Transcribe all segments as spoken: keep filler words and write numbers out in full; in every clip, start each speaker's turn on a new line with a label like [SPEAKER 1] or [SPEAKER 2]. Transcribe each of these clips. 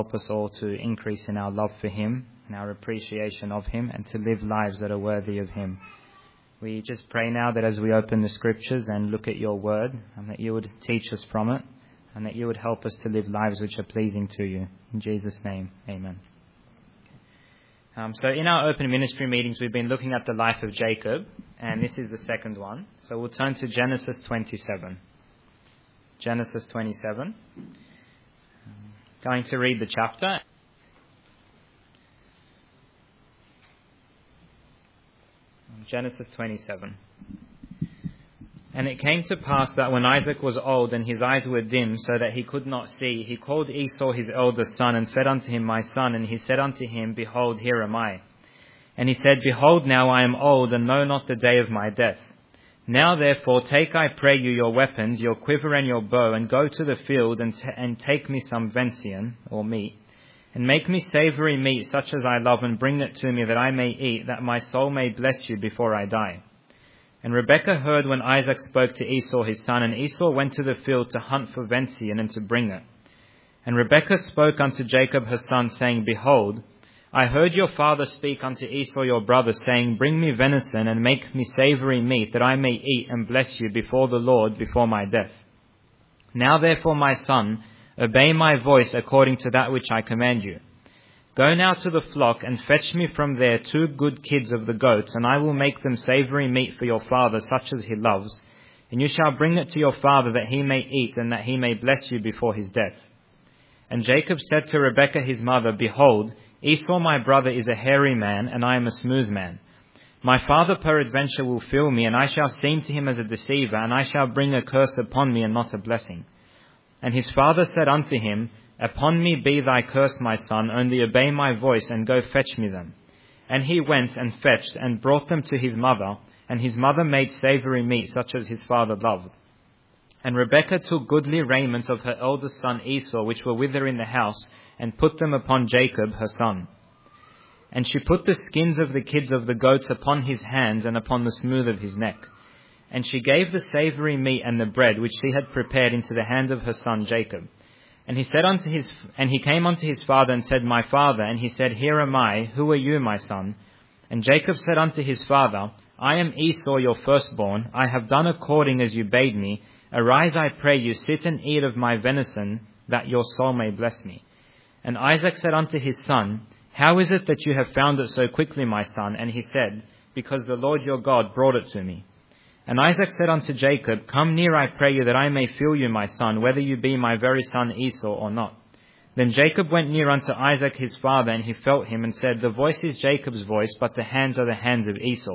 [SPEAKER 1] help us all to increase in our love for Him and our appreciation of Him, and to live lives that are worthy of Him. We just pray now that as we open the Scriptures and look at Your Word, and that You would teach us from it, and that You would help us to live lives which are pleasing to You. In Jesus' name, amen. Um, so in our open ministry meetings, we've been looking at the life of Jacob, and this is the second one. So we'll turn to Genesis twenty-seven. Genesis twenty-seven. Um, going to read the chapter. Genesis twenty-seven. And it came to pass that when Isaac was old and his eyes were dim, so that he could not see, he called Esau his eldest son, and said unto him, My son. And he said unto him, Behold, here am I. And he said, Behold, now I am old, and know not the day of my death. Now therefore take, I pray you, your weapons, your quiver and your bow, and go to the field, and, t- and take me some venison, or meat, and make me savoury meat, such as I love, and bring it to me, that I may eat, that my soul may bless you before I die. And Rebekah heard when Isaac spoke to Esau his son, and Esau went to the field to hunt for venison, and to bring it. And Rebekah spoke unto Jacob her son, saying, Behold, I heard your father speak unto Esau your brother, saying, Bring me venison, and make me savoury meat, that I may eat and bless you before the Lord before my death. Now therefore, my son, obey my voice according to that which I command you. Go now to the flock, and fetch me from there two good kids of the goats, and I will make them savoury meat for your father, such as he loves. And you shall bring it to your father, that he may eat, and that he may bless you before his death. And Jacob said to Rebekah his mother, Behold, Esau my brother is a hairy man, and I am a smooth man. My father peradventure will feel me, and I shall seem to him as a deceiver, and I shall bring a curse upon me, and not a blessing. And his father said unto him, Upon me be thy curse, my son, only obey my voice, and go fetch me them. And he went and fetched, and brought them to his mother, and his mother made savoury meat, such as his father loved. And Rebekah took goodly raiment of her eldest son Esau, which were with her in the house, and put them upon Jacob her son. And she put the skins of the kids of the goats upon his hands, and upon the smooth of his neck. And she gave the savoury meat and the bread, which she had prepared, into the hand of her son Jacob. And he said unto his, and he came unto his father, and said, My father. And he said, Here am I. Who are you, my son? And Jacob said unto his father, I am Esau your firstborn. I have done according as you bade me. Arise, I pray you, sit and eat of my venison, that your soul may bless me. And Isaac said unto his son, How is it that you have found it so quickly, my son? And he said, Because the Lord your God brought it to me. And Isaac said unto Jacob, Come near, I pray you, that I may feel you, my son, whether you be my very son Esau or not. Then Jacob went near unto Isaac his father, and he felt him, and said, The voice is Jacob's voice, but the hands are the hands of Esau.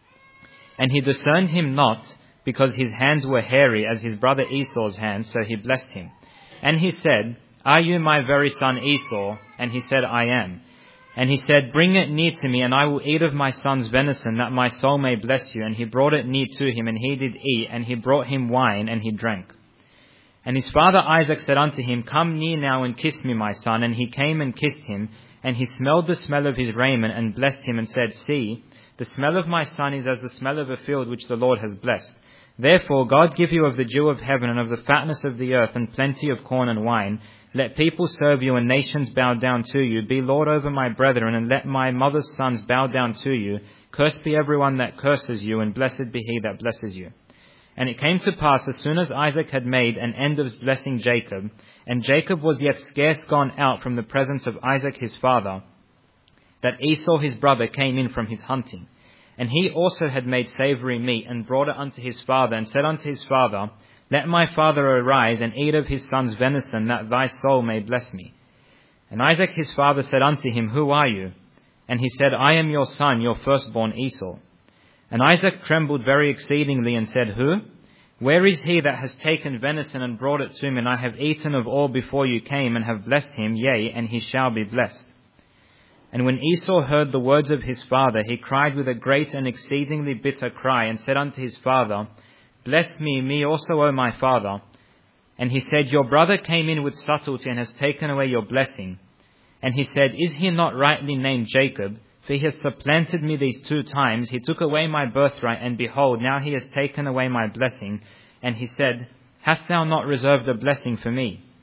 [SPEAKER 1] And he discerned him not, because his hands were hairy as his brother Esau's hands, so he blessed him. And he said, Are you my very son Esau? And he said, I am. And he said, Bring it near to me, and I will eat of my son's venison, that my soul may bless you. And he brought it near to him, and he did eat, and he brought him wine, and he drank. And his father Isaac said unto him, Come near now, and kiss me, my son. And he came and kissed him, and he smelled the smell of his raiment, and blessed him, and said, See, the smell of my son is as the smell of a field which the Lord has blessed. Therefore God give you of the dew of heaven, and of the fatness of the earth, and plenty of corn and wine. Let people serve you, and nations bow down to you. Be Lord over my brethren, and let my mother's sons bow down to you. Cursed be everyone that curses you, and blessed be he that blesses you. And it came to pass, as soon as Isaac had made an end of blessing Jacob, and Jacob was yet scarce gone out from the presence of Isaac his father, that Esau his brother came in from his hunting. And he also had made savoury meat, and brought it unto his father, and said unto his father, Let my father arise, and eat of his son's venison, that thy soul may bless me. And Isaac his father said unto him, Who are you? And he said, I am your son, your firstborn Esau. And Isaac trembled very exceedingly, and said, Who? Where is he that has taken venison, and brought it to me? And I have eaten of all before you came, and have blessed him, yea, and he shall be blessed. And when Esau heard the words of his father, he cried with a great and exceedingly bitter cry, and said unto his father, Bless me, me also, O my father. And he said, Your brother came in with subtlety, and has taken away your blessing. And he said, Is he not rightly named Jacob? For he has supplanted me these two times. He took away my birthright, and behold, now he has taken away my blessing. And he said, Hast thou not reserved a blessing for me?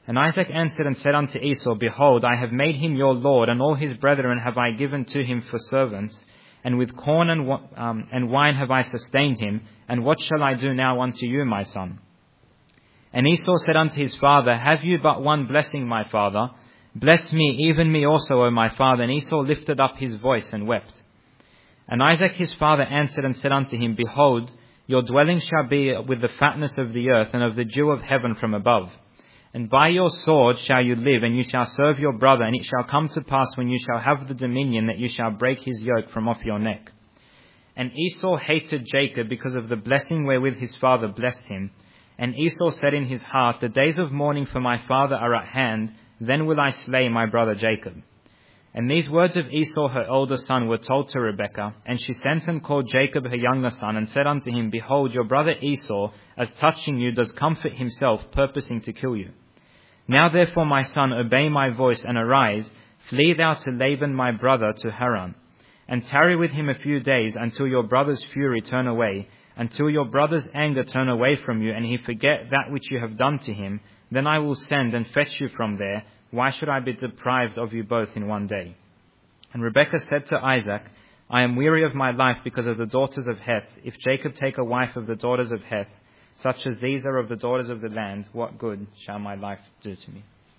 [SPEAKER 1] And Isaac answered and said unto Esau, Behold, I have made him your lord, and all his brethren have I given to him for servants, and with corn and, um, and wine have I sustained him, and what shall I do now unto you, my son? And Esau said unto his father, Have you but one blessing, my father? Bless me, even me also, O my father. And Esau lifted up his voice and wept. And Isaac his father answered and said unto him, Behold, your dwelling shall be with the fatness of the earth, and of the dew of heaven from above. And by your sword shall you live, and you shall serve your brother, and it shall come to pass when you shall have the dominion that you shall break his yoke from off your neck. And Esau hated Jacob because of the blessing wherewith his father blessed him. And Esau said in his heart, The days of mourning for my father are at hand, then will I slay my brother Jacob. And these words of Esau her elder son were told to Rebekah, and she sent and called Jacob her younger son, and said unto him, Behold, your brother Esau, as touching you, does comfort himself, purposing to kill you. Now therefore, my son, obey my voice, and arise, flee thou to Laban my brother to Haran, and tarry with him a few days, until your brother's fury turn away, until your brother's anger turn away from you, and he forget that which you have done to him. Then I will send and fetch you from there. Why should I be deprived of you both in one day? And Rebekah said to Isaac, I am weary of my life because of the daughters of Heth. If Jacob take a wife of the daughters of Heth, such as these are of the daughters of the land, what good shall my life do to me?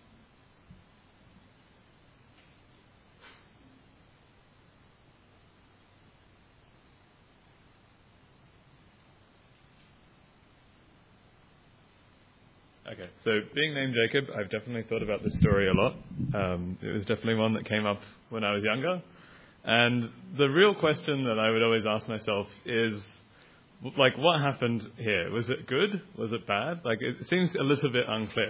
[SPEAKER 2] Okay, so being named Jacob, I've definitely thought about this story a lot. Um, it was definitely one that came up when I was younger. And the real question that I would always ask myself is, like, what happened here? Was it good? Was it bad? Like, it seems a little bit unclear.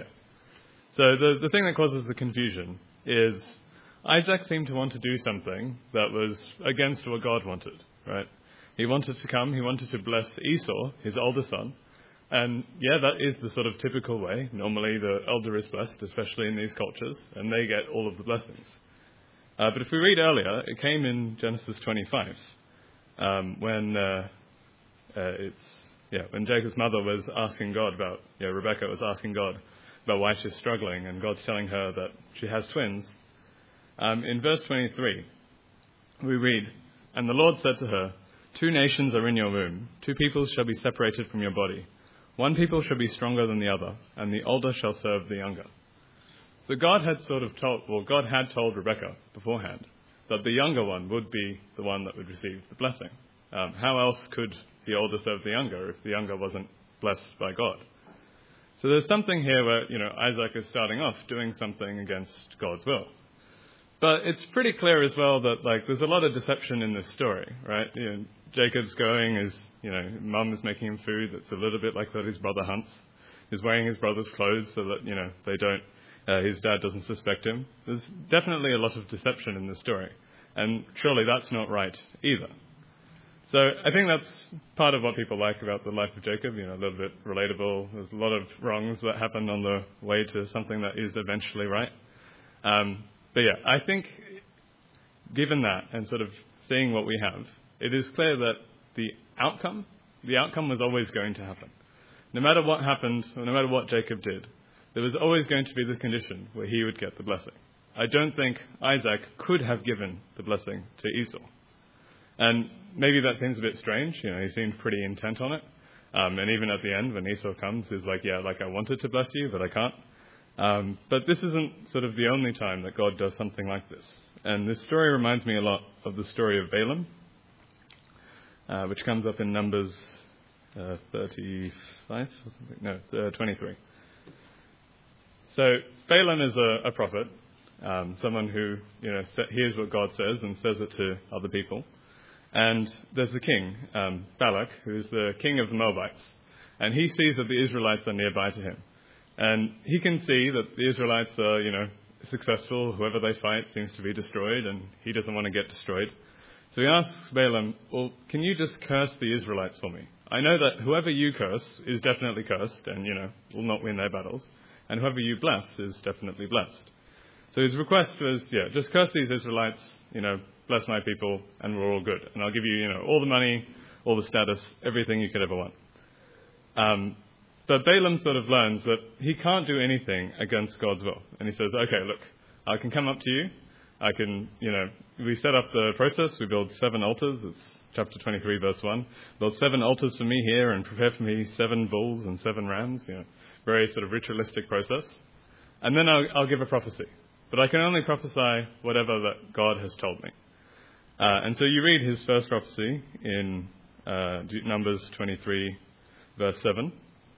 [SPEAKER 2] So the, the thing that causes the confusion is Isaac seemed to want to do something that was against what God wanted, right? He wanted to come, he wanted to bless Esau, his older son. And yeah, that is the sort of typical way. Normally the elder is blessed, especially in these cultures, and they get all of the blessings. Uh, but if we read earlier, it came in Genesis twenty-five, um, when... Uh, Uh, it's yeah when Jacob's mother was asking God about yeah Rebecca was asking God about why she's struggling, and God's telling her that she has twins. Um, in verse twenty-three, we read, And the Lord said to her, Two nations are in your womb, two peoples shall be separated from your body. One people shall be stronger than the other, and the older shall serve the younger. So God had sort of told, well, God had told Rebecca beforehand that the younger one would be the one that would receive the blessing. Um, how else could the older serve the younger if the younger wasn't blessed by God? So there's something here where, you know, Isaac is starting off doing something against God's will. But it's pretty clear as well that, like, there's a lot of deception in this story, right? You know, Jacob's going is, you know, mum is making him food that's a little bit like that his brother hunts. He's wearing his brother's clothes so that, you know, they don't, uh, his dad doesn't suspect him. There's definitely a lot of deception in this story. And surely that's not right either. So I think that's part of what people like about the life of Jacob, you know, a little bit relatable. There's a lot of wrongs that happen on the way to something that is eventually right. Um, but yeah, I think given that and sort of seeing what we have, it is clear that the outcome, the outcome was always going to happen. No matter what happened, or no matter what Jacob did, there was always going to be the condition where he would get the blessing. I don't think Isaac could have given the blessing to Esau. And maybe that seems a bit strange. You know, he seemed pretty intent on it. Um, and even at the end, when Esau comes, he's like, yeah, like I wanted to bless you, but I can't. Um, but this isn't sort of the only time that God does something like this. And this story reminds me a lot of the story of Balaam, uh, which comes up in Numbers uh, thirty-five or something. No, uh, twenty-three. So Balaam is a, a prophet, um, someone who, you know, hears what God says and says it to other people. And there's the king, um, Balak, who's the king of the Moabites. And he sees that the Israelites are nearby to him. And he can see that the Israelites are, you know, successful. Whoever they fight seems to be destroyed, and he doesn't want to get destroyed. So he asks Balaam, well, can you just curse the Israelites for me? I know that whoever you curse is definitely cursed and, you know, will not win their battles. And whoever you bless is definitely blessed. So his request was, yeah, just curse these Israelites, you know, bless my people, and we're all good. And I'll give you, you know, all the money, all the status, everything you could ever want. Um, But Balaam sort of learns that he can't do anything against God's will. And he says, okay, look, I can come up to you. I can, you know, we set up the process. We build seven altars. It's chapter twenty-three, verse one. Build seven altars for me here and prepare for me seven bulls and seven rams. You know, very sort of ritualistic process. And then I'll, I'll give a prophecy. But I can only prophesy whatever that God has told me. Uh, and so you read his first prophecy in uh, Numbers twenty-three, verse seven.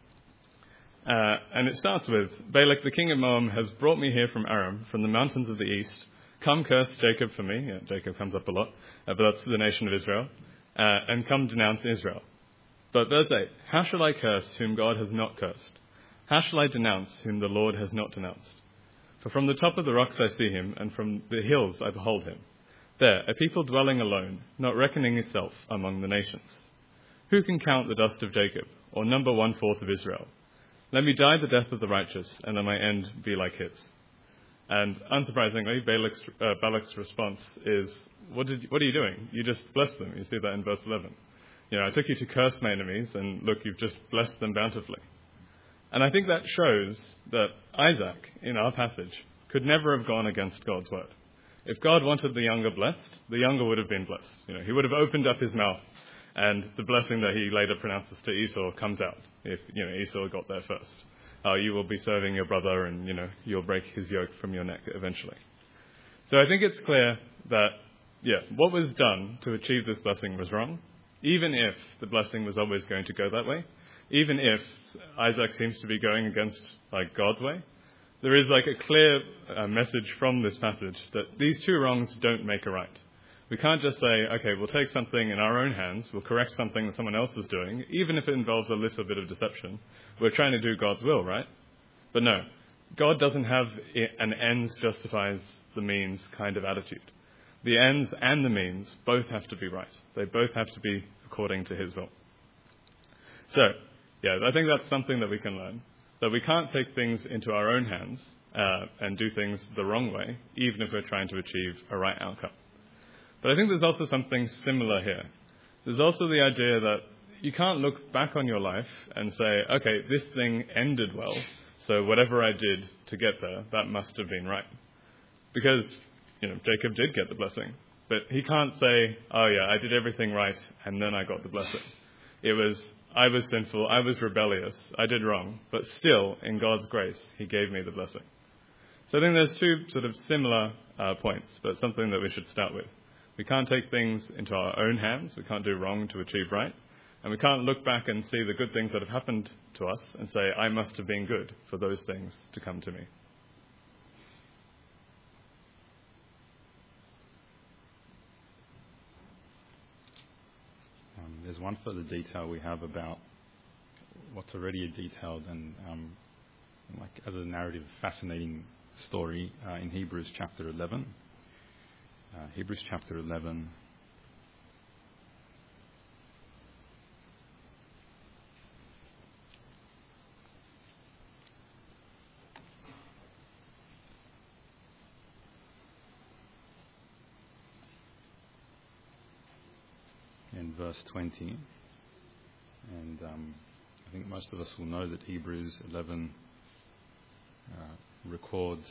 [SPEAKER 2] Uh, and it starts with, Balak, the king of Moab, has brought me here from Aram, from the mountains of the east. Come curse Jacob for me. Yeah, Jacob comes up a lot, uh, but that's the nation of Israel. Uh, and come denounce Israel. But verse eight, how shall I curse whom God has not cursed? How shall I denounce whom the Lord has not denounced? For from the top of the rocks I see him, and from the hills I behold him. There, a people dwelling alone, not reckoning itself among the nations. Who can count the dust of Jacob, or number one-fourth of Israel? Let me die the death of the righteous, and let my end be like his. And unsurprisingly, Balak's, uh, Balak's response is, what, did, what are you doing? You just blessed them. You see that in verse eleven. You know, I took you to curse my enemies, and look, you've just blessed them bountifully. And I think that shows that Isaac, in our passage, could never have gone against God's word. If God wanted the younger blessed, the younger would have been blessed. You know, he would have opened up his mouth, and the blessing that he later pronounces to Esau comes out. If, you know, Esau got there first. Oh, you will be serving your brother, and, you know, you'll break his yoke from your neck eventually. So I think it's clear that, yeah, what was done to achieve this blessing was wrong, even if the blessing was always going to go that way, even if Isaac seems to be going against, like, God's way. There is, like, a clear uh, message from this passage that these two wrongs don't make a right. We can't just say, okay, we'll take something in our own hands, we'll correct something that someone else is doing, even if it involves a little bit of deception. We're trying to do God's will, right? But no, God doesn't have an ends justifies the means kind of attitude. The ends and the means both have to be right. They both have to be according to his will. So, yeah, I think that's something that we can learn. That we can't take things into our own hands uh, and do things the wrong way, even if we're trying to achieve a right outcome. But I think there's also something similar here. There's also the idea that you can't look back on your life and say, okay, this thing ended well, so whatever I did to get there, that must have been right. Because, you know, Jacob did get the blessing. But he can't say, oh yeah, I did everything right, and then I got the blessing. It was, I was sinful, I was rebellious, I did wrong, but still, in God's grace, he gave me the blessing. So I think there's two sort of similar uh, points, but something that we should start with. We can't take things into our own hands. We can't do wrong to achieve right. And we can't look back and see the good things that have happened to us and say, I must have been good for those things to come to me.
[SPEAKER 3] Um, there's one further detail we have about what's already a detailed and, um, like as a narrative, fascinating story uh, in Hebrews chapter eleven. Uh, Hebrews chapter eleven. In verse twenty. And um, I think most of us will know that Hebrews eleven uh, records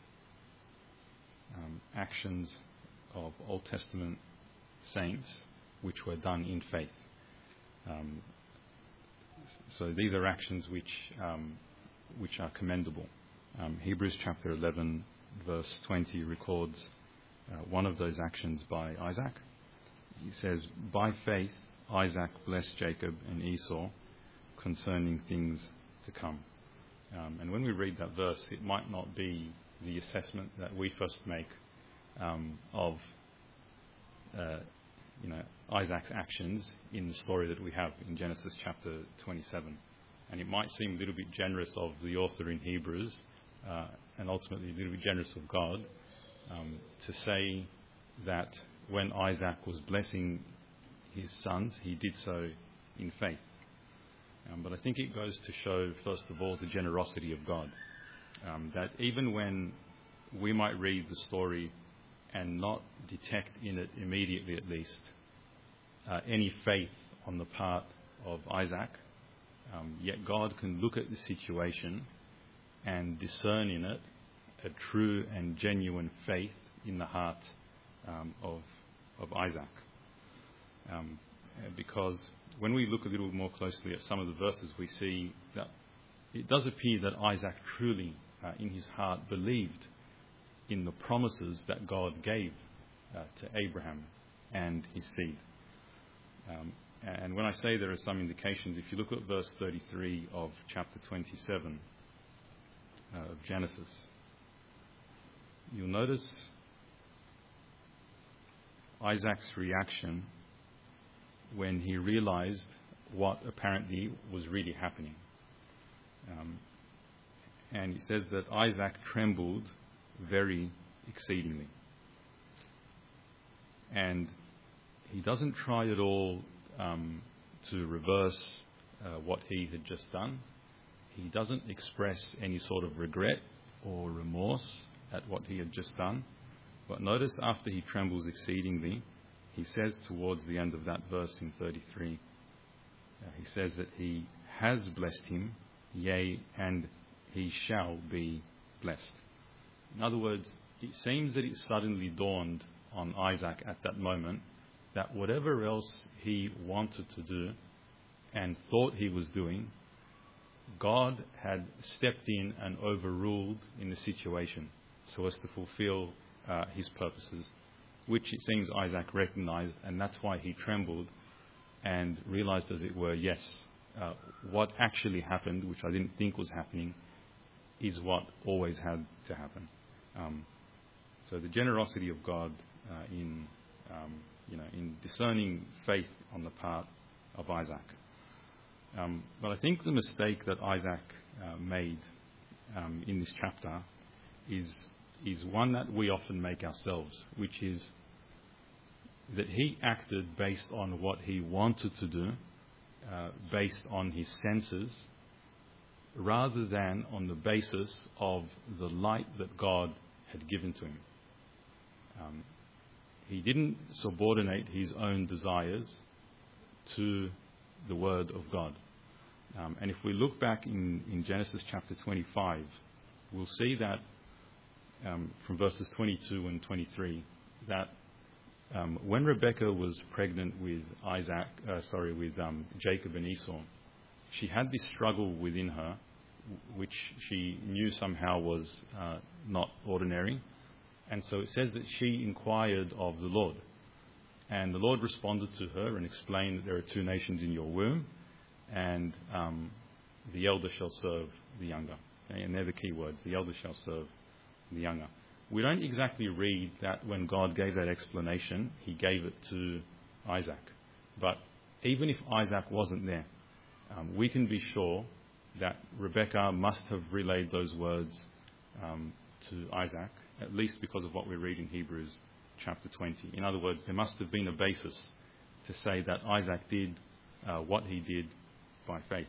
[SPEAKER 3] um, actions of Old Testament saints which were done in faith. Um, so these are actions which um, which are commendable. Um, Hebrews chapter eleven verse twenty records uh, one of those actions by Isaac. He says, by faith Isaac blessed Jacob and Esau concerning things to come. Um, and when we read that verse, it might not be the assessment that we first make um, of Uh, you know, Isaac's actions in the story that we have in Genesis chapter twenty-seven. And it might seem a little bit generous of the author in Hebrews, uh, and ultimately a little bit generous of God, um, to say that when Isaac was blessing his sons, he did so in faith. Um, but I think it goes to show, first of all, the generosity of God. Um, that even when we might read the story and not detect in it immediately, at least, uh, any faith on the part of Isaac, Um, yet God can look at the situation and discern in it a true and genuine faith in the heart um, of of Isaac. Um, because when we look a little more closely at some of the verses, we see that it does appear that Isaac truly, uh, in his heart, believed in the promises that God gave uh, to Abraham and his seed. Um, and when I say there are some indications, if you look at verse thirty-three of chapter twenty-seven uh, of Genesis, you'll notice Isaac's reaction when he realized what apparently was really happening. Um, and it says that Isaac trembled very exceedingly. And he doesn't try at all um, to reverse uh, what he had just done. He doesn't express any sort of regret or remorse at what he had just done. But notice after he trembles exceedingly, he says towards the end of that verse in thirty-three, uh, he says that he has blessed him, yea, and he shall be blessed. In other words, it seems that it suddenly dawned on Isaac at that moment that whatever else he wanted to do and thought he was doing, God had stepped in and overruled in the situation so as to fulfill uh, his purposes, which it seems Isaac recognized, and that's why he trembled and realized, as it were, yes, uh, what actually happened, which I didn't think was happening, is what always had to happen. Um, so the generosity of God uh, in, um, you know, in discerning faith on the part of Isaac. Um, but I think the mistake that Isaac uh, made um, in this chapter is is one that we often make ourselves, which is that he acted based on what he wanted to do, uh, based on his senses, rather than on the basis of the light that God had given to him. Um, he didn't subordinate his own desires to the word of God. Um, and if we look back in, in Genesis chapter twenty-five, we'll see that um, from verses twenty-two and twenty-three, that um, when Rebekah was pregnant with Isaac, uh, sorry, with um, Jacob and Esau, she had this struggle within her, which she knew somehow was uh, not ordinary. And so it says that she inquired of the Lord. And the Lord responded to her and explained that there are two nations in your womb, and um, the elder shall serve the younger. Okay? And they're the key words, the elder shall serve the younger. We don't exactly read that when God gave that explanation, he gave it to Isaac. But even if Isaac wasn't there, um, we can be sure that Rebekah must have relayed those words um, to Isaac, at least because of what we read in Hebrews chapter twenty. In other words, there must have been a basis to say that Isaac did uh, what he did by faith.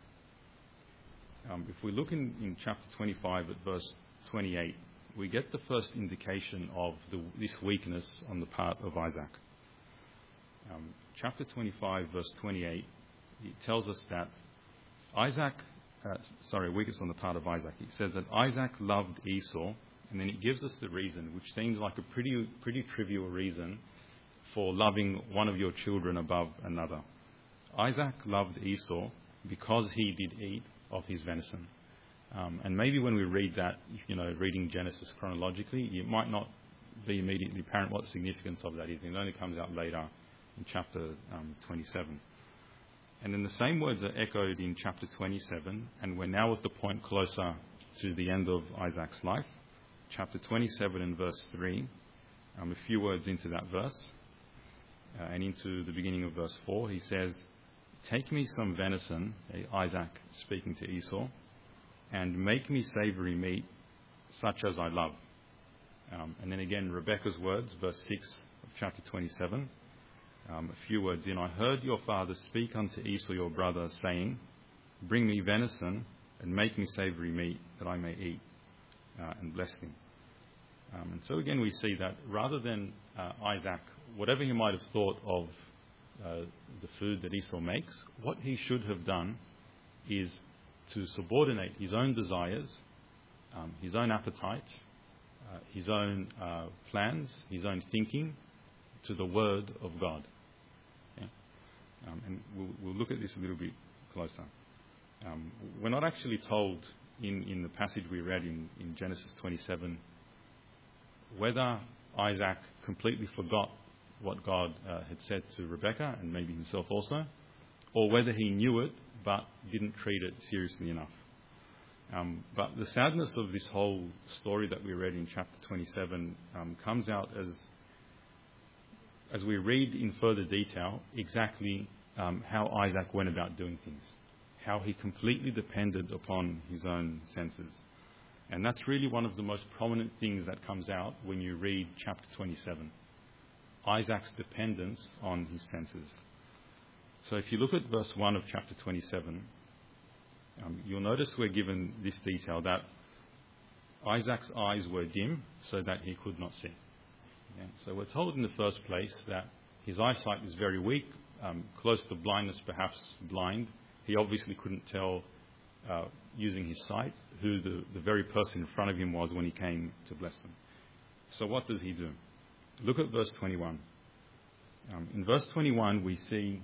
[SPEAKER 3] Um, if we look in, in chapter twenty-five at verse twenty-eight, we get the first indication of the, this weakness on the part of Isaac. Um, chapter twenty-five, verse twenty-eight, it tells us that Isaac, uh, sorry, weakness on the part of Isaac. It says that Isaac loved Esau, and then it gives us the reason, which seems like a pretty, pretty trivial reason for loving one of your children above another. Isaac loved Esau because he did eat of his venison. Um, and maybe when we read that, you know, reading Genesis chronologically, it might not be immediately apparent what the significance of that is. It only comes out later in chapter um, twenty-seven. And then the same words are echoed in chapter twenty-seven, and we're now at the point closer to the end of Isaac's life. Chapter twenty-seven and verse three, um, a few words into that verse, uh, and into the beginning of verse four, he says, "Take me some venison," Isaac speaking to Esau, "and make me savoury meat, such as I love." Um, and then again, Rebekah's words, verse six of chapter twenty-seven, um, a few words in, "I heard your father speak unto Esau your brother, saying, Bring me venison, and make me savoury meat, that I may eat, uh, and bless him." Um, and so again, we see that rather than uh, Isaac, whatever he might have thought of uh, the food that Esau makes, what he should have done is to subordinate his own desires, um, his own appetites, uh, his own uh, plans, his own thinking to the word of God. Okay? Um, and we'll, we'll look at this a little bit closer. Um, we're not actually told in, in the passage we read in, in Genesis twenty-seven whether Isaac completely forgot what God uh, had said to Rebekah, and maybe himself also, or whether he knew it but didn't treat it seriously enough. Um, but the sadness of this whole story that we read in chapter twenty-seven um, comes out as as we read in further detail exactly um, how Isaac went about doing things, how he completely depended upon his own senses. And that's really one of the most prominent things that comes out when you read chapter twenty-seven. Isaac's dependence on his senses. So if you look at verse one of chapter twenty-seven, um, you'll notice we're given this detail that Isaac's eyes were dim so that he could not see. Okay? So we're told in the first place that his eyesight was very weak, um, close to blindness, perhaps blind. He obviously couldn't tell, uh, using his sight, who the, the very person in front of him was when he came to bless them. So what does he do? Look at verse twenty-one. Um, in verse twenty-one, we see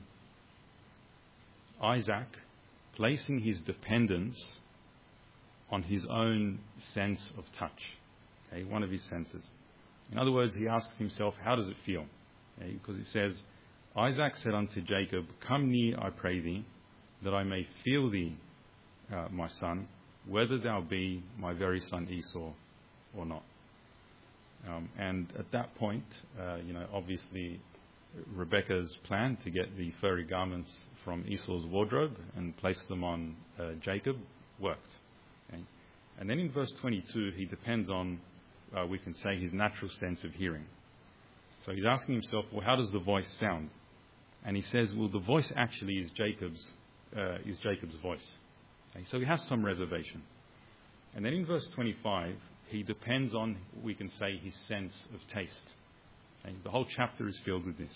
[SPEAKER 3] Isaac placing his dependence on his own sense of touch, okay, one of his senses. In other words, he asks himself, how does it feel? Okay, because it says, Isaac said unto Jacob, come near, I pray thee, that I may feel thee, uh, my son, whether thou be my very son Esau or not. Um, and at that point, uh, you know, obviously Rebekah's plan to get the furry garments from Esau's wardrobe and place them on uh, Jacob worked. Okay? And then in verse twenty-two, he depends on, uh, we can say, his natural sense of hearing. So he's asking himself, well, how does the voice sound? And he says, well, the voice actually is Jacob's, uh, is Jacob's voice. Okay? So he has some reservation. And then in verse twenty-five, he depends on, we can say, his sense of taste. Okay? The whole chapter is filled with this.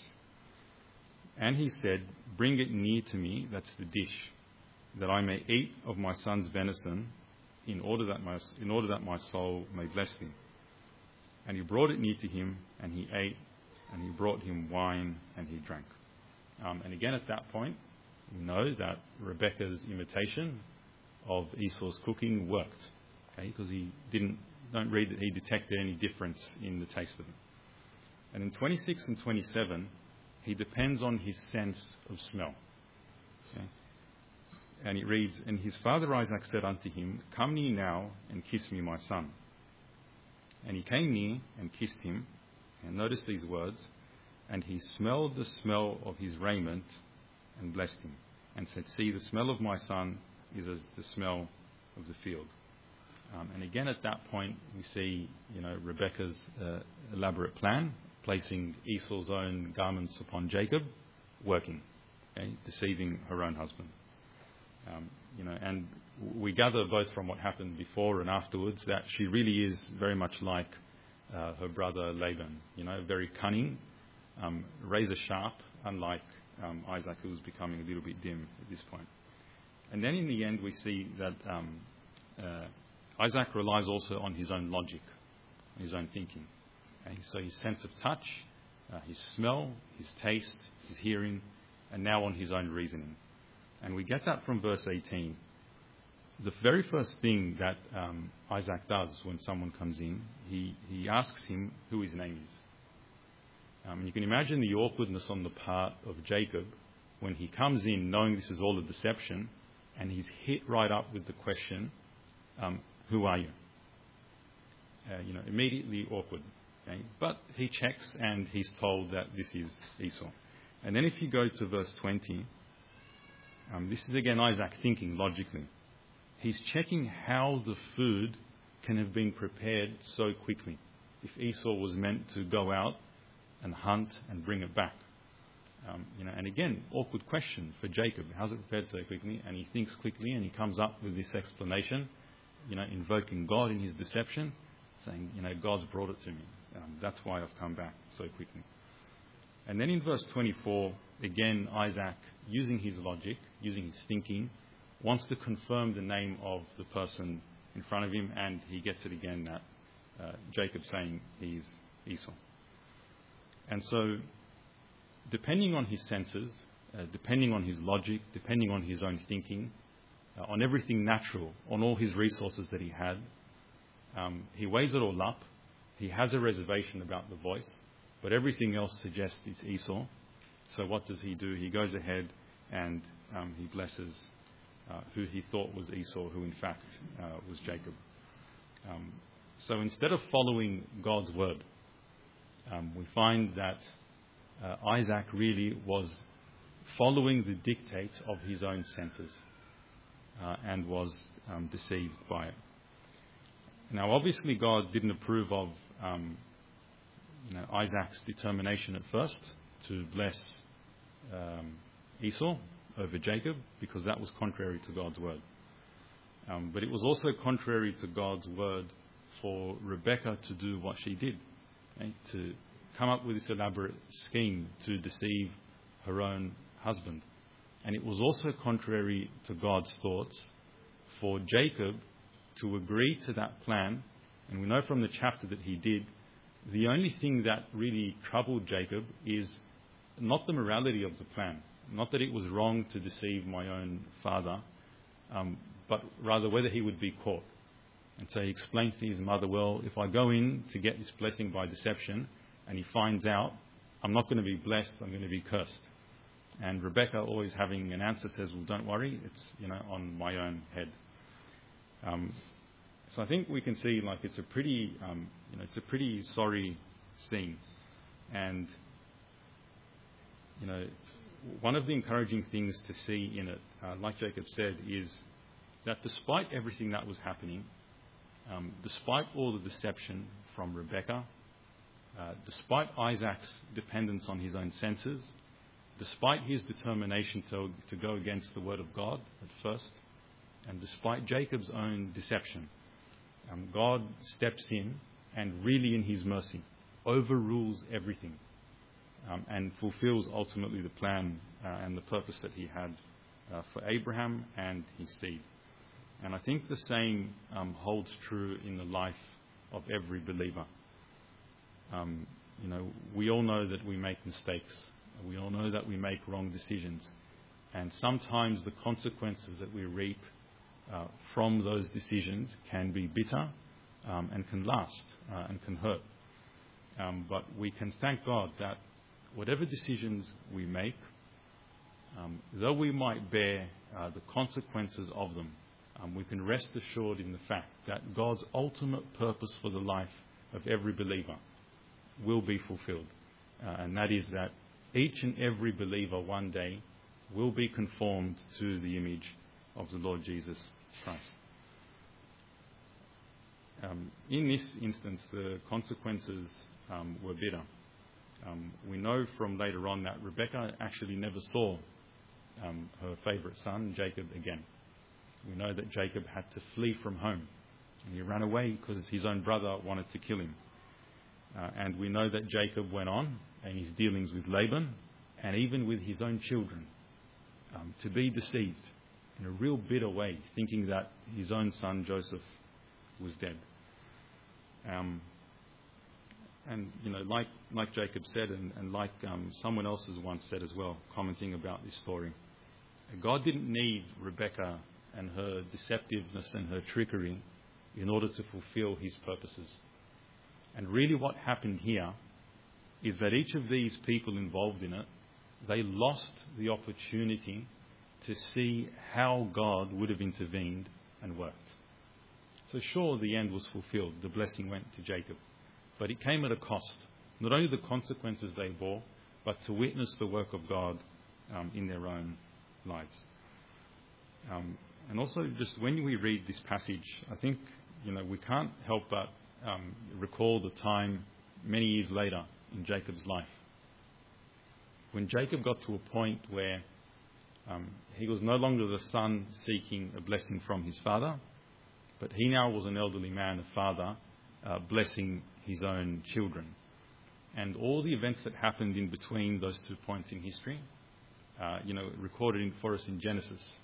[SPEAKER 3] And he said, bring it near to me, that's the dish, that I may eat of my son's venison, in order that my, in order that my soul may bless thee. And he brought it near to him, and he ate, and he brought him wine, and he drank. Um, and again, at that point, we know that Rebekah's imitation of Esau's cooking worked, okay, because he didn't, don't read that he detected any difference in the taste of it. And in twenty-six and twenty-seven, he depends on his sense of smell. Okay? And it reads, and his father Isaac said unto him, come near now and kiss me, my son. And he came near and kissed him, and notice these words, and he smelled the smell of his raiment and blessed him, and said, see, the smell of my son is as the smell of the field. Um, and again, at that point, we see, you know, Rebekah's uh, elaborate plan, placing Esau's own garments upon Jacob, working, okay, deceiving her own husband. Um, you know, and we gather both from what happened before and afterwards that she really is very much like uh, her brother Laban. You know, very cunning, um, razor sharp, unlike um, Isaac, who was becoming a little bit dim at this point. And then in the end, we see that um, uh, Isaac relies also on his own logic, his own thinking. Okay? So his sense of touch, uh, his smell, his taste, his hearing, and now on his own reasoning. And we get that from verse eighteen. The very first thing that um, Isaac does when someone comes in, he, he asks him who his name is. Um, and you can imagine the awkwardness on the part of Jacob when he comes in knowing this is all a deception, and he's hit right up with the question, um, who are you? Uh, you know, immediately awkward. Okay? But he checks and he's told that this is Esau. And then if you go to verse twenty, um, this is again Isaac thinking logically. He's checking how the food can have been prepared so quickly. If Esau was meant to go out and hunt and bring it back. Um, you know, and again, awkward question for Jacob. How's it prepared so quickly? And he thinks quickly and he comes up with this explanation, you know, invoking God in his deception, saying, you know, God's brought it to me. Um, that's why I've come back so quickly. And then in verse twenty-four, again, Isaac, using his logic, using his thinking, wants to confirm the name of the person in front of him, and he gets it again that uh, Jacob saying he's Esau. And so, depending on his senses, uh, depending on his logic, depending on his own thinking, uh, on everything natural, on all his resources that he had, um, he weighs it all up. He has a reservation about the voice, but everything else suggests it's Esau. So what does he do? He goes ahead and um, he blesses uh, who he thought was Esau, who in fact uh, was Jacob. Um, so instead of following God's word, um, we find that uh, Isaac really was following the dictates of his own senses uh, and was um, deceived by it. Now, obviously, God didn't approve of um, you know, Isaac's determination at first to bless um, Esau over Jacob, because that was contrary to God's word. Um, but it was also contrary to God's word for Rebekah to do what she did, okay? To come up with this elaborate scheme to deceive her own husband. And it was also contrary to God's thoughts for Jacob to agree to that plan. And we know from the chapter that he did, the only thing that really troubled Jacob is not the morality of the plan, not that it was wrong to deceive my own father, um, but rather whether he would be caught. And so he explains to his mother, well, if I go in to get this blessing by deception and he finds out, I'm not going to be blessed, I'm going to be cursed. And Rebekah, always having an answer, says, well, don't worry, it's, you know, on my own head. Um, so I think we can see, like, it's a pretty, um, you know, it's a pretty sorry scene. And, you know, one of the encouraging things to see in it, uh, like Jacob said, is that despite everything that was happening, um, despite all the deception from Rebekah, uh, despite Isaac's dependence on his own senses, despite his determination to, to go against the word of God at first, and despite Jacob's own deception, um, God steps in and really in his mercy overrules everything um, and fulfills ultimately the plan uh, and the purpose that he had uh, for Abraham and his seed. And I think the same um, holds true in the life of every believer. Um, you know, we all know that we make mistakes. We all know that we make wrong decisions. And sometimes the consequences that we reap uh, from those decisions can be bitter um, and can last uh, and can hurt. Um, but we can thank God that whatever decisions we make, um, though we might bear uh, the consequences of them, um, we can rest assured in the fact that God's ultimate purpose for the life of every believer will be fulfilled. Uh, and that is that each and every believer one day will be conformed to the image of the Lord Jesus Christ. Um, in this instance, the consequences um, were bitter. Um, we know from later on that Rebekah actually never saw um, her favourite son, Jacob, again. We know that Jacob had to flee from home, and he ran away because his own brother wanted to kill him. Uh, and we know that Jacob went on in his dealings with Laban and even with his own children um, to be deceived in a real bitter way, thinking that his own son Joseph was dead. Um, and, you know, like, like Jacob said, and, and like um, someone else has once said as well, commenting about this story, God didn't need Rebekah and her deceptiveness and her trickery in order to fulfill his purposes. And really what happened here is that each of these people involved in it, they lost the opportunity to see how God would have intervened and worked. So sure, the end was fulfilled. The blessing went to Jacob. But it came at a cost. Not only the consequences they bore, but to witness the work of God um, in their own lives. Um, and also, just when we read this passage, I think, you know, we can't help but um, recall the time many years later in Jacob's life, when Jacob got to a point where um, he was no longer the son seeking a blessing from his father, but he now was an elderly man, a father, uh, blessing his own children. And all the events that happened in between those two points in history, uh, you know, recorded in, for us in Genesis.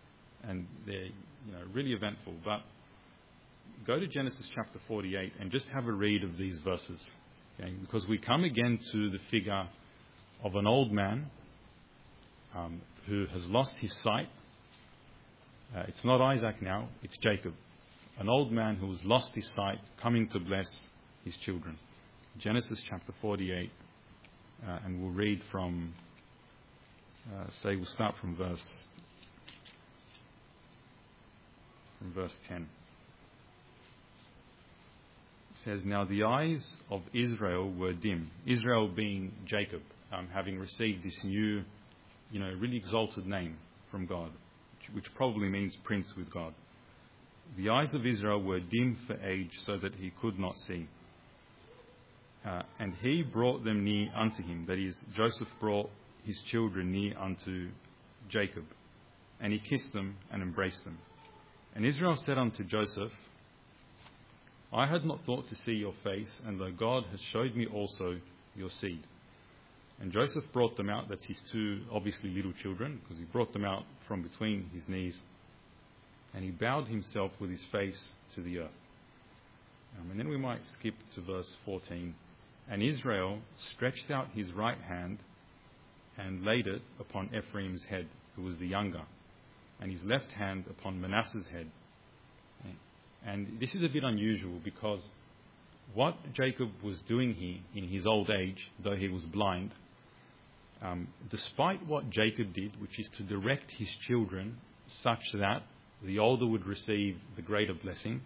[SPEAKER 3] and they're, you know, really eventful. But go to Genesis chapter forty-eight and just have a read of these verses, okay? Because we come again to the figure of an old man um, who has lost his sight. Uh, it's not Isaac now, it's Jacob. An old man who has lost his sight, coming to bless his children. Genesis chapter forty-eight, uh, and we'll read from, uh, say, we'll start from verse, from verse ten. It says, "Now the eyes of Israel were dim." Israel being Jacob, um, having received this new, you know, really exalted name from God, which, which probably means prince with God. "The eyes of Israel were dim for age, so that he could not see. Uh, and he brought them near unto him." That is, Joseph brought his children near unto Jacob, and he kissed them and embraced them. And Israel said unto Joseph, "I had not thought to see your face, and lo, God has showed me also your seed." And Joseph brought them out, that's his two obviously little children, because he brought them out from between his knees, and he bowed himself with his face to the earth. Um, and then we might skip to verse fourteen. "And Israel stretched out his right hand and laid it upon Ephraim's head, who was the younger, and his left hand upon Manasseh's head." Okay. And this is a bit unusual, because what Jacob was doing here in his old age, though he was blind, um, despite what Jacob did, which is to direct his children such that the older would receive the greater blessing,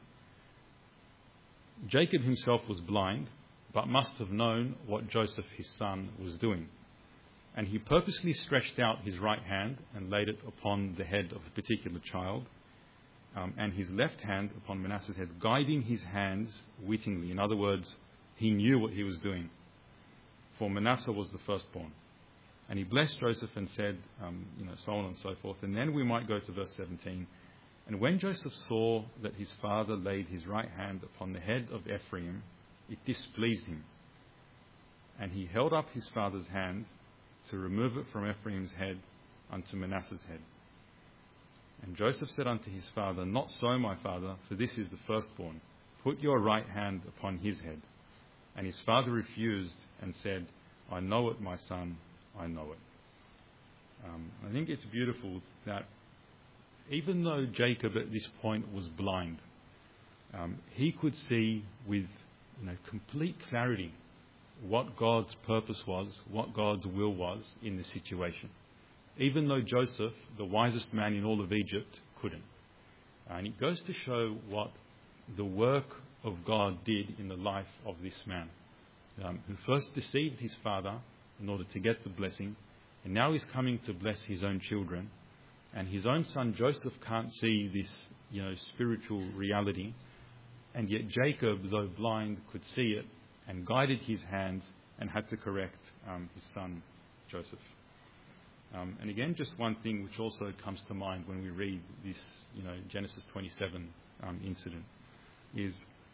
[SPEAKER 3] Jacob himself was blind, but must have known what Joseph, his son, was doing. And he purposely stretched out his right hand and laid it upon the head of a particular child, um, and his left hand upon Manasseh's head, guiding his hands wittingly. In other words, he knew what he was doing, for Manasseh was the firstborn. And he blessed Joseph and said, um, you know, so on and so forth. And then we might go to verse seventeen. "And when Joseph saw that his father laid his right hand upon the head of Ephraim, it displeased him. And he held up his father's hand to remove it from Ephraim's head unto Manasseh's head. And Joseph said unto his father, Not so, my father, for this is the firstborn. Put your right hand upon his head. And his father refused and said, I know it, my son, I know it." Um, I think it's beautiful that even though Jacob at this point was blind, um, he could see with you know, complete clarity what God's purpose was, what God's will was in the situation. Even though Joseph, the wisest man in all of Egypt, couldn't. And it goes to show what the work of God did in the life of this man, um, who first deceived his father in order to get the blessing, and now he's coming to bless his own children. And his own son Joseph can't see this, you know, spiritual reality, and yet Jacob, though blind, could see it and guided his hands and had to correct um, his son Joseph. Um, and again, just one thing which also comes to mind when we read this, you know, Genesis twenty-seven um, incident is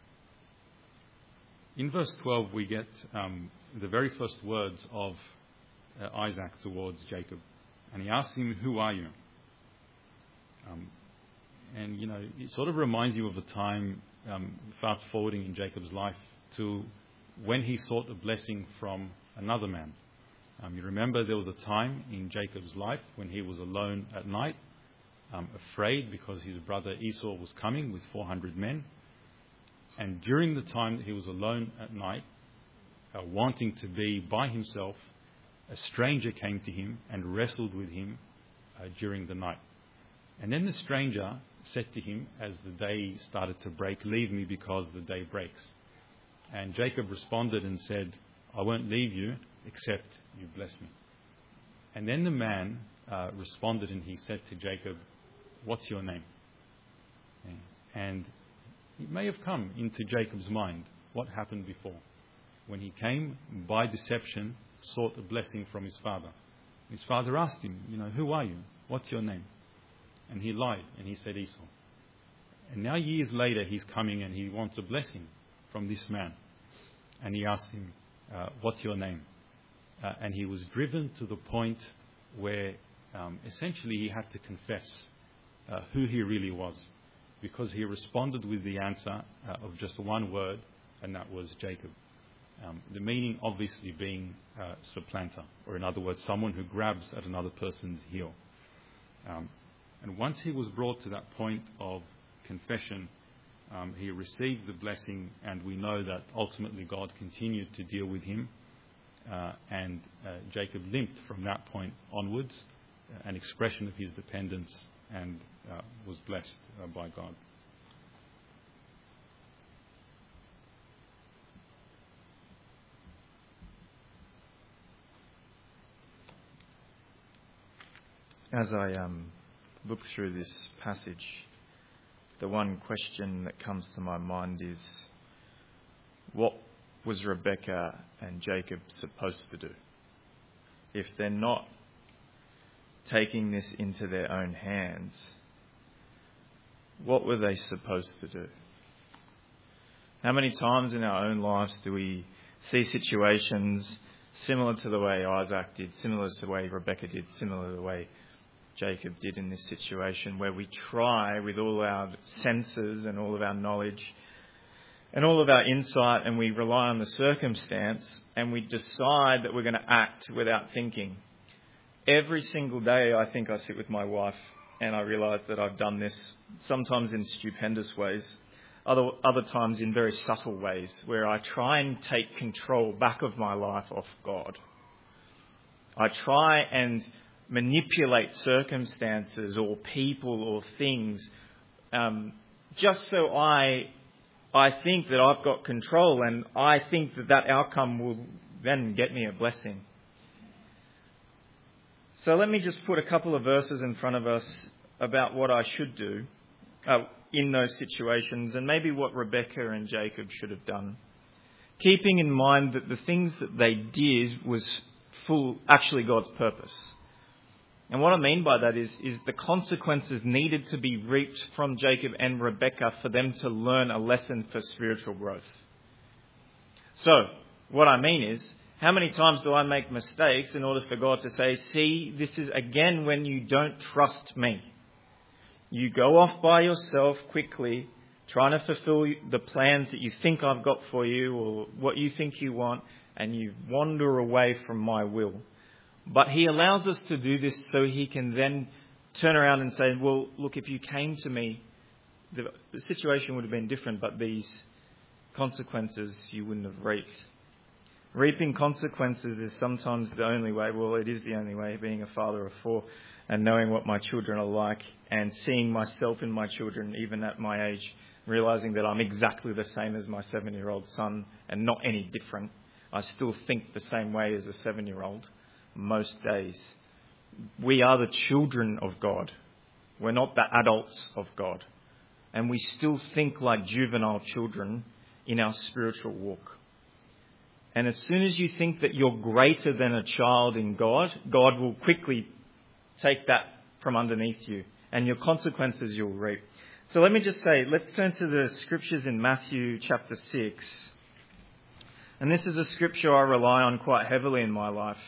[SPEAKER 3] in verse twelve we get um, the very first words of uh, Isaac towards Jacob, and he asks him, "Who are you?" Um, and you know, it sort of reminds you of a time, um, fast forwarding in Jacob's life to when he sought a blessing from another man. Um, you remember there was a time in Jacob's life when he was alone at night, um, afraid because his brother Esau was coming with four hundred men. And during the time that he was alone at night, uh, wanting to be by himself, a stranger came to him and wrestled with him uh, during the night. And then the stranger said to him as the day started to break, "Leave me because the day breaks." And Jacob responded and said, "I won't leave you except you bless me." And then the man uh, responded and he said to Jacob, "What's your name?" Okay. And it may have come into Jacob's mind what happened before, when he came by deception, sought a blessing from his father. His father asked him, you know, "Who are you? What's your name?" And he lied and he said Esau. And now years later he's coming and he wants a blessing from this man. And he asked him, uh, "What's your name?" Uh, and he was driven to the point where um, essentially he had to confess uh, who he really was, because he responded with the answer uh, of just one word, and that was Jacob. Um, the meaning obviously being uh, supplanter, or in other words, someone who grabs at another person's heel. Um, and once he was brought to that point of confession, um, he received the blessing, and we know that ultimately God continued to deal with him, uh, and uh, Jacob limped from that point onwards, uh, an expression of his dependence, and uh, was blessed uh, by God.
[SPEAKER 4] As I um, look through this passage, the one question that comes to my mind is, what was Rebekah and Jacob supposed to do? If they're not taking this into their own hands, what were they supposed to do? How many times in our own lives do we see situations similar to the way Isaac did, similar to the way Rebekah did, similar to the way Jacob did in this situation, where we try with all our senses and all of our knowledge and all of our insight, and we rely on the circumstance, and we decide that we're going to act without thinking. Every single day I think I sit with my wife and I realise that I've done this, sometimes in stupendous ways, other other times in very subtle ways, where I try and take control back of my life off God. I try and manipulate circumstances or people or things um, just so I I think that I've got control, and I think that that outcome will then get me a blessing. So let me just put a couple of verses in front of us about what I should do uh, in those situations, and maybe what Rebekah and Jacob should have done, keeping in mind that the things that they did was full actually God's purpose. And what I mean by that is, is the consequences needed to be reaped from Jacob and Rebekah for them to learn a lesson for spiritual growth. So, what I mean is, how many times do I make mistakes in order for God to say, see, this is again when you don't trust me. You go off by yourself quickly, trying to fulfill the plans that you think I've got for you or what you think you want, and you wander away from my will. But he allows us to do this so he can then turn around and say, well, look, if you came to me, the, the situation would have been different, but these consequences you wouldn't have reaped. Reaping consequences is sometimes the only way, well, it is the only way, being a father of four and knowing what my children are like and seeing myself in my children, even at my age, realising that I'm exactly the same as my seven-year-old son and not any different. I still think the same way as a seven-year-old. Most days. We are the children of God. We're not the adults of God. And we still think like juvenile children in our spiritual walk. And as soon as you think that you're greater than a child in God, God will quickly take that from underneath you, and your consequences you'll reap. So let me just say, let's turn to the scriptures in Matthew chapter six. And this is a scripture I rely on quite heavily in my life.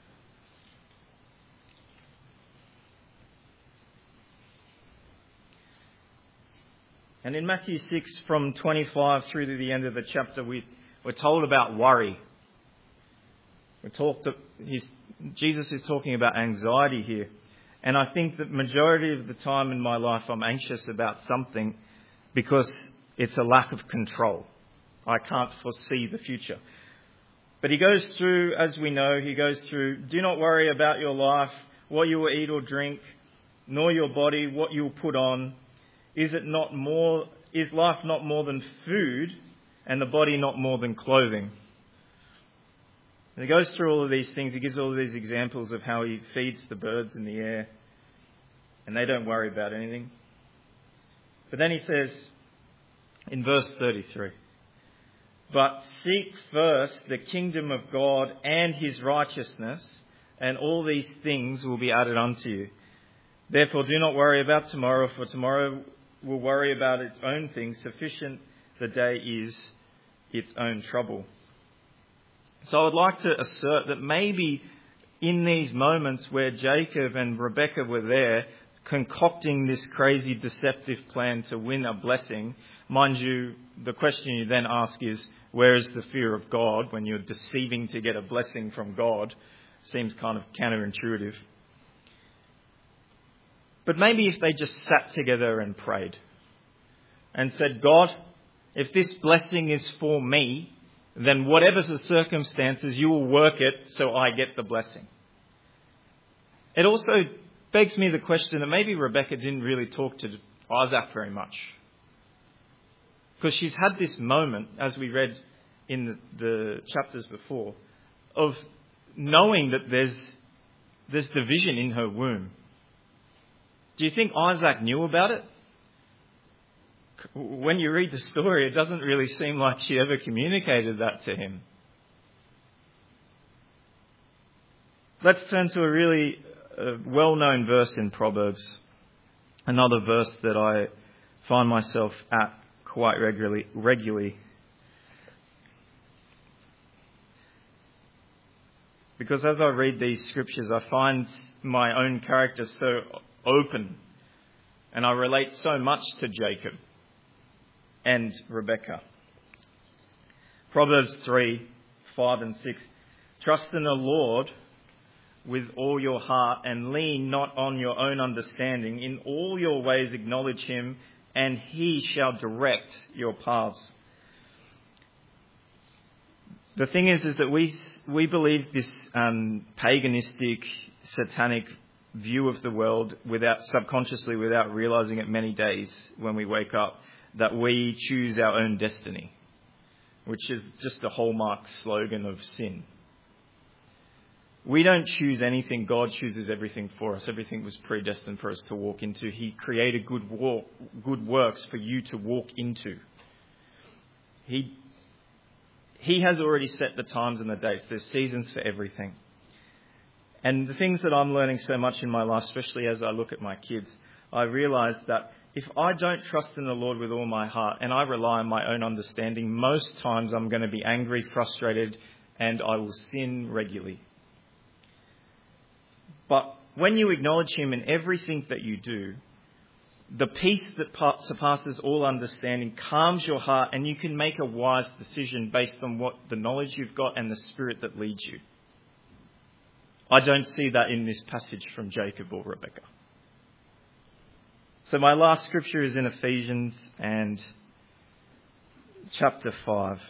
[SPEAKER 4] And in Matthew six, from twenty-five through to the end of the chapter, we, we're told about worry. We're talked to, he's, Jesus is talking about anxiety here. And I think that majority of the time in my life I'm anxious about something because it's a lack of control. I can't foresee the future. But he goes through, as we know, he goes through, do not worry about your life, what you will eat or drink, nor your body, what you will put on. Is it not more, is life not more than food, and the body not more than clothing? And he goes through all of these things. He gives all of these examples of how he feeds the birds in the air, and they don't worry about anything. But then he says in verse thirty-three, but seek first the kingdom of God and his righteousness, and all these things will be added unto you. Therefore do not worry about tomorrow, for tomorrow will worry about its own things. Sufficient the day is its own trouble. So I would like to assert that maybe in these moments where Jacob and Rebekah were there, concocting this crazy deceptive plan to win a blessing. Mind you, the question you then ask is, where is the fear of God when you're deceiving to get a blessing from God? Seems kind of counterintuitive. But maybe if they just sat together and prayed and said, God, if this blessing is for me, then whatever the circumstances, you will work it so I get the blessing. It also begs me the question that maybe Rebecca didn't really talk to Isaac very much. Because she's had this moment, as we read in the, the chapters before, of knowing that there's, there's division in her womb. Do you think Isaac knew about it? When you read the story, it doesn't really seem like she ever communicated that to him. Let's turn to a really uh, well-known verse in Proverbs. Another verse that I find myself at quite regularly. regularly. Because as I read these scriptures, I find my own character so open, and I relate so much to Jacob and Rebecca. Proverbs three, five and six. Trust in the Lord with all your heart and lean not on your own understanding. In all your ways acknowledge him, and he shall direct your paths. The thing is, is that we we believe this um, paganistic, satanic view of the world without subconsciously, without realizing it many days when we wake up, that we choose our own destiny, which is just a hallmark slogan of sin. We don't choose anything. God chooses everything for us. Everything was predestined for us to walk into. He created good walk, good works for you to walk into. He He has already set the times and the dates. There's seasons for everything. And the things that I'm learning so much in my life, especially as I look at my kids, I realise that if I don't trust in the Lord with all my heart and I rely on my own understanding, most times I'm going to be angry, frustrated, and I will sin regularly. But when you acknowledge him in everything that you do, the peace that surpasses all understanding calms your heart, and you can make a wise decision based on what the knowledge you've got and the Spirit that leads you. I don't see that in this passage from Jacob or Rebecca. So my last scripture is in Ephesians and chapter five.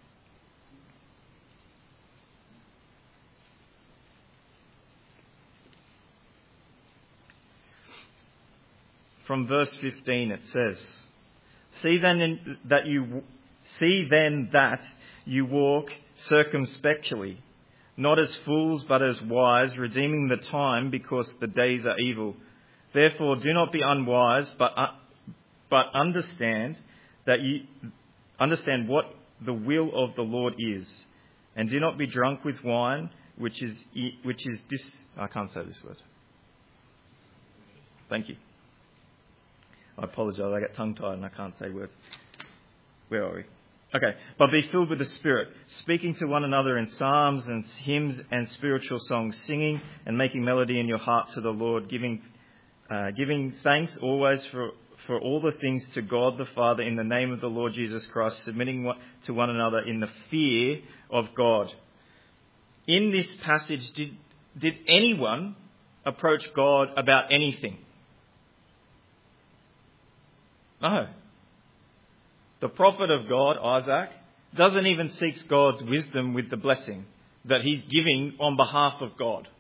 [SPEAKER 4] From verse fifteen it says, See then that you see then that you walk circumspectly, not as fools but as wise, redeeming the time because the days are evil. Therefore do not be unwise, but uh, but understand that you understand what the will of the Lord is, and do not be drunk with wine, which is which is dis. I can't say this word. Thank you. I apologise, I get tongue-tied and I can't say words. Where are we? Okay. But be filled with the Spirit, speaking to one another in psalms and hymns and spiritual songs, singing and making melody in your heart to the Lord, giving uh, giving thanks always for, for all the things to God the Father in the name of the Lord Jesus Christ, submitting to one another in the fear of God. In this passage, did, did anyone approach God about anything? No. The prophet of God, Isaac, doesn't even seek God's wisdom with the blessing that he's giving on behalf of God.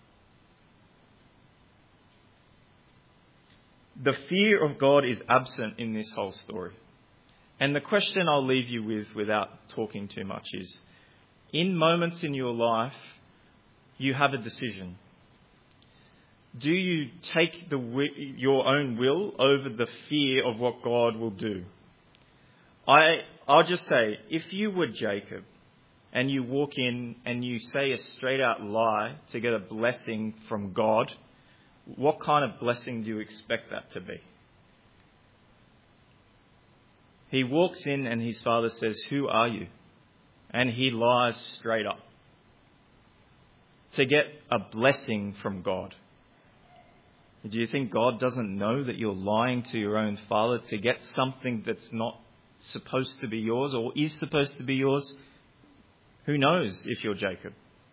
[SPEAKER 4] The fear of God is absent in this whole story. And the question I'll leave you with, without talking too much, is, in moments in your life, you have a decision. Do you take the, your own will over the fear of what God will do? I, I'll just say, if you were Jacob and you walk in and you say a straight out lie to get a blessing from God, what kind of blessing do you expect that to be? He walks in and his father says, "Who are you?" And he lies straight up to get a blessing from God. Do you think God doesn't know that you're lying to your own father to get something that's not supposed to be yours or is supposed to be yours? Who knows if you're Jacob?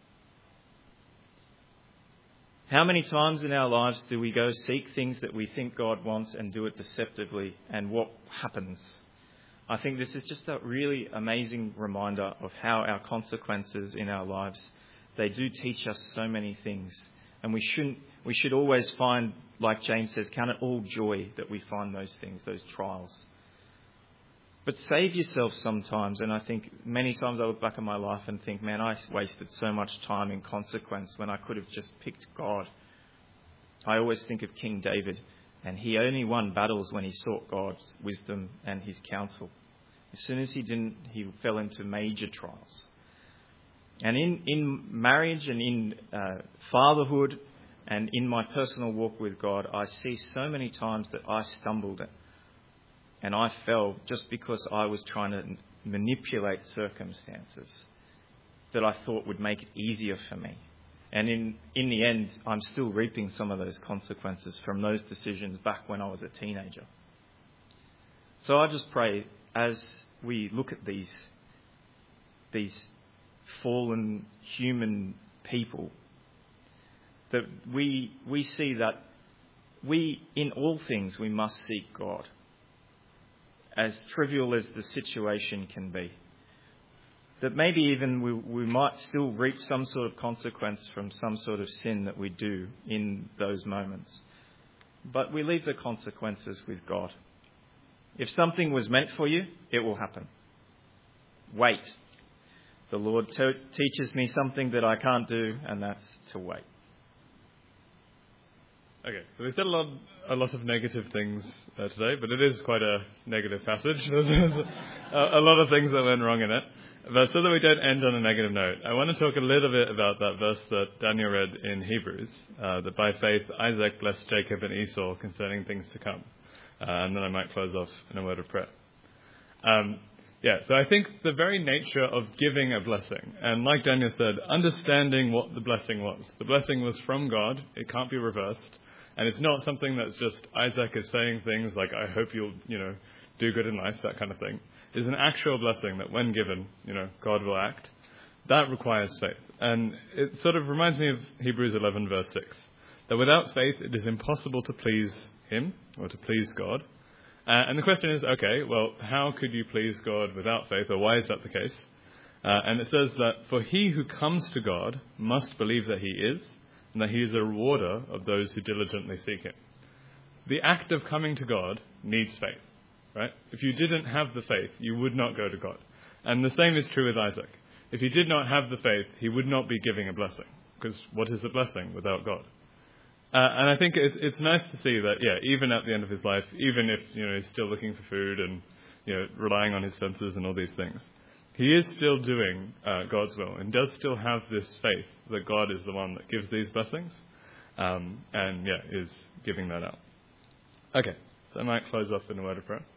[SPEAKER 4] How many times in our lives do we go seek things that we think God wants and do it deceptively, and what happens? I think this is just a really amazing reminder of how our consequences in our lives, they do teach us so many things. And we shouldn't, we should always find, like James says, count it all joy that we find those things, those trials. But save yourself sometimes. And I think many times I look back at my life and think, man, I wasted so much time in consequence when I could have just picked God. I always think of King David, and he only won battles when he sought God's wisdom and his counsel. As soon as he didn't, he fell into major trials. And in, in marriage and in uh, fatherhood and in my personal walk with God, I see so many times that I stumbled and I fell just because I was trying to manipulate circumstances that I thought would make it easier for me. And in, in the end, I'm still reaping some of those consequences from those decisions back when I was a teenager. So I just pray as we look at these, these fallen human people, that we we see that we, in all things, we must seek God, as trivial as the situation can be. That maybe even we, we might still reap some sort of consequence from some sort of sin that we do in those moments. But we leave the consequences with God. If something was meant for you, it will happen. Wait. The Lord te- teaches me something that I can't do, and that's to wait.
[SPEAKER 2] Okay, so we said a lot, a lot of negative things uh, today, but it is quite a negative passage. There's a, a lot of things that went wrong in it. But so that we don't end on a negative note, I want to talk a little bit about that verse that Daniel read in Hebrews, uh, that by faith Isaac blessed Jacob and Esau concerning things to come. Uh, and then I might close off in a word of prayer. Um, yeah, so I think the very nature of giving a blessing, and like Daniel said, understanding what the blessing was. The blessing was from God. It can't be reversed. And it's not something that's just Isaac is saying things like, I hope you'll, you know, do good in life, that kind of thing. It's an actual blessing that when given, you know, God will act. That requires faith. And it sort of reminds me of Hebrews eleven verse six, that without faith it is impossible to please him or to please God. Uh, and the question is, okay, well, how could you please God without faith, or why is that the case? Uh, and it says that for he who comes to God must believe that he is, and that he is a rewarder of those who diligently seek him. The act of coming to God needs faith, right? If you didn't have the faith, you would not go to God. And the same is true with Isaac. If he did not have the faith, he would not be giving a blessing, because what is a blessing without God? Uh, and I think it's, it's nice to see that, yeah, even at the end of his life, even if, you know, he's still looking for food and, you know, relying on his senses and all these things, he is still doing uh, God's will and does still have this faith that God is the one that gives these blessings, um, and, yeah, is giving that out. Okay, so I might close off in a word of prayer.